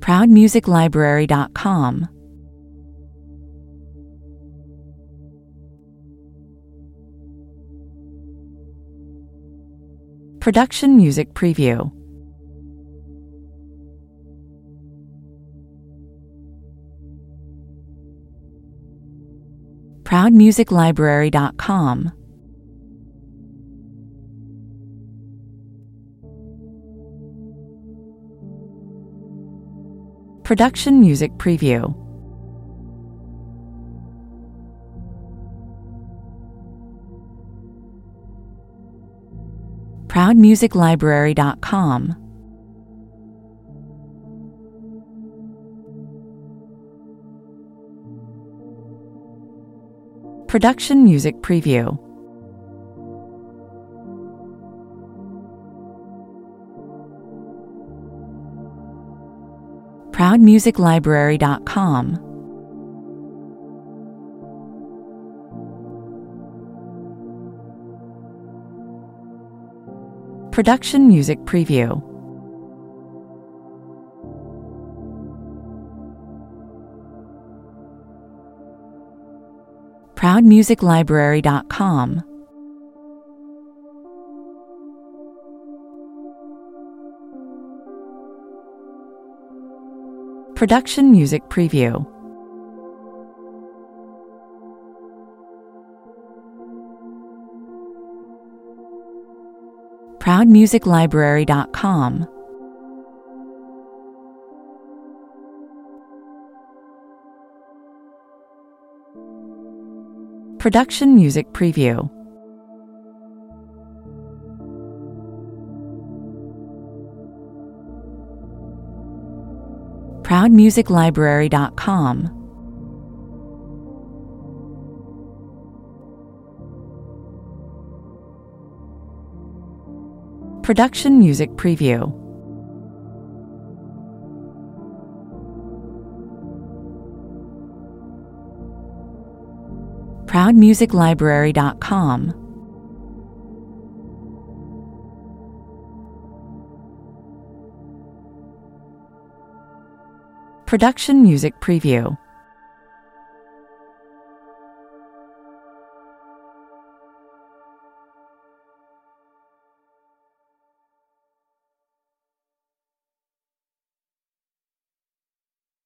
ProudMusicLibrary.com. Production Music Preview. ProudMusicLibrary.com. Production Music Preview. ProudMusicLibrary.com. Production Music Preview. ProudMusicLibrary.com. Production Music Preview. ProudMusicLibrary.com. Production Music Preview. ProudMusicLibrary.com. Production Music Preview. ProudMusicLibrary.com. Production Music Preview. ProudMusicLibrary.com. Production Music Preview.